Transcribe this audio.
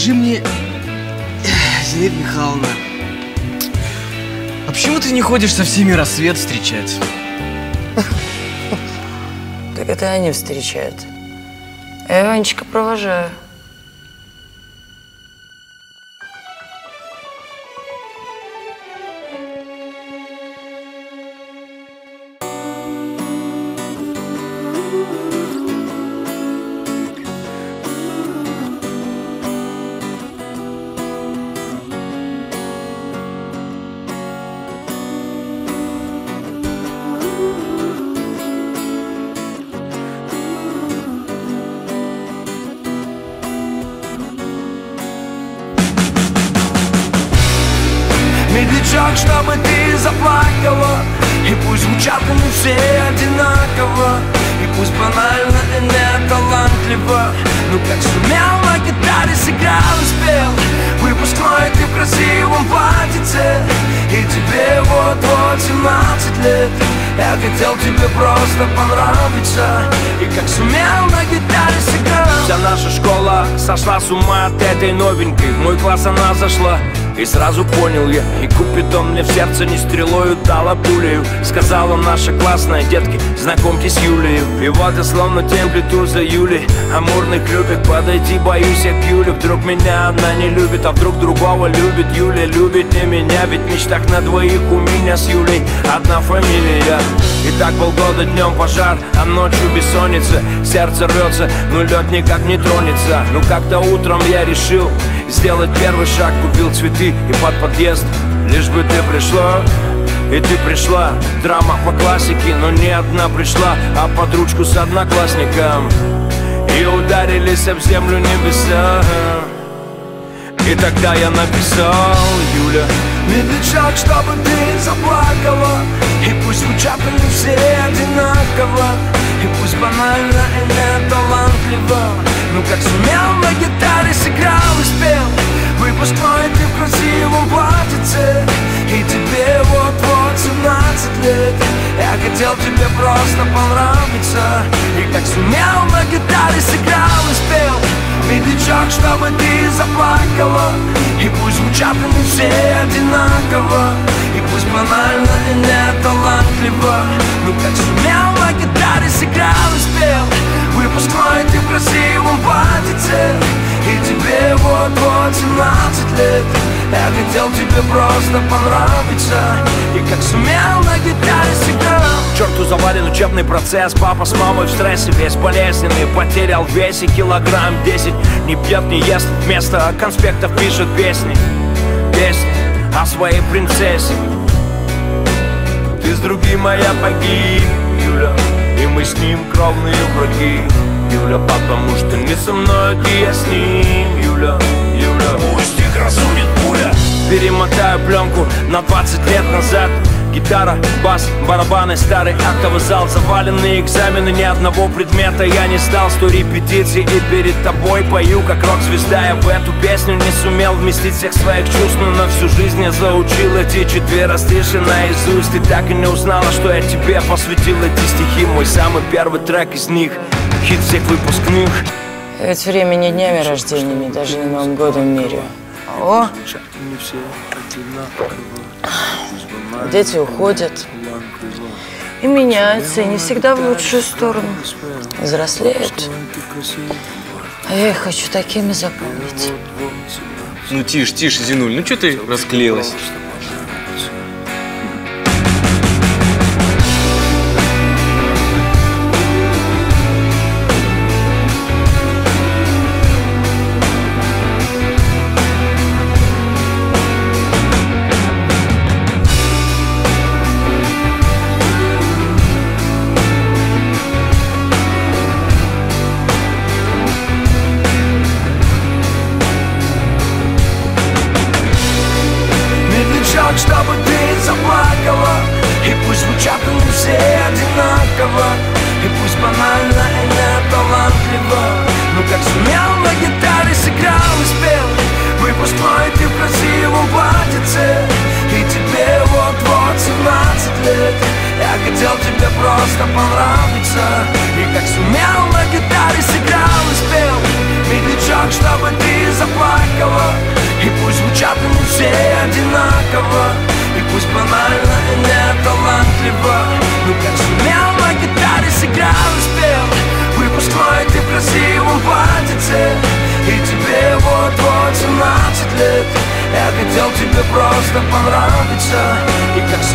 скажи мне, Зинаида Михайловна, а почему ты не ходишь со всеми рассвет встречать? Так это они встречают. А я Ванечка провожаю. Медлячок, чтобы ты заплакала, и пусть звучат они все одинаково, и пусть банально и не талантливо, но как сумел на гитаре сыграл и спел выпускной ты в красивом платьице, и тебе вот-вот 17 лет. Я хотел тебе просто понравиться, и как сумел на гитаре сыграл. Вся наша школа сошла с ума от этой новенькой. В мой класс она зашла, и сразу понял я, и Купидон мне в сердце не стрелою дала пулею. Сказала наша классная: детки, знакомьтесь, Юлию. И вот я словно тень плету за Юлей амурных любит. Подойти боюсь я к Юле, вдруг меня одна не любит, а вдруг другого любит. Юля любит не меня, ведь в мечтах на двоих у меня с Юлей одна фамилия. И так полгода днем пожар, а ночью бессонница. Сердце рвется, но лед никак не тронется. Ну как-то утром я решил сделать первый шаг, купил цветы и под подъезд. Лишь бы ты пришла, и ты пришла. Драма по классике, но не одна пришла, а под ручку с одноклассником. И ударились об землю небеса. И тогда я написал: Юля, медлячок, чтобы ты заплакала, и пусть звучат они все одинаково, и пусть банально и не талантливо, но как сумел на гитаре сыграл и спел выпускной ты в красивом платьице, и тебе вот-вот 17 лет. Я хотел тебе просто понравиться, и как сумел на гитаре сыграл и спел медлячок, чтобы ты заплакала, и пусть звучат они все одинаково, и пусть банально и не талантливо, но как сумел на гитаре сыграл и спел выпускной ты в красивом платьице, и тебе вот-вот 17 лет. Я хотел тебе просто понравиться, и как сумел на гитаре сыграл. Черту завален учебный процесс, папа с мамой в стрессе, весь болезненный, потерял в весе килограмм 10. Не пьет, не ест, вместо конспектов пишет песни. Песни о своей принцессе. Ты с другим, моя погиб, Юля, и мы с ним кровные враги, Юля, потому что не со мной, ты я с ним, Юля, Юля. Пусть их разумит пуля. Перемотаю пленку на 20 лет назад. Гитара, бас, барабаны, старый актовый зал, заваленные экзамены, ни одного предмета я не сдал. 100 репетиций и перед тобой пою, как рок-звезда. Я в эту песню не сумел вместить всех своих чувств, но на всю жизнь я заучил эти 4 стиши наизусть. Ты так и не узнала, что я тебе посвятил эти стихи. Мой самый первый трек из них, хит всех выпускных. Ведь времени днями рождениями, даже не Новым годом меряю. О! Дети уходят и меняются, и не всегда в лучшую сторону. Взрослеют. А я их хочу такими запомнить. Ну тише, тише, Зинуль, ну что ты расклеилась? Чтобы ты заплакала, и пусть звучат они все одинаково, и пусть банально и не талантливо, но как сумел на гитаре сыграл и спел выпускной ты в красивом платьице, и тебе вот-вот 17 лет. Я хотел тебе просто понравиться, и как сумел на гитаре сыграл и спел медлячок, чтобы ты заплакала. просто понравится, и как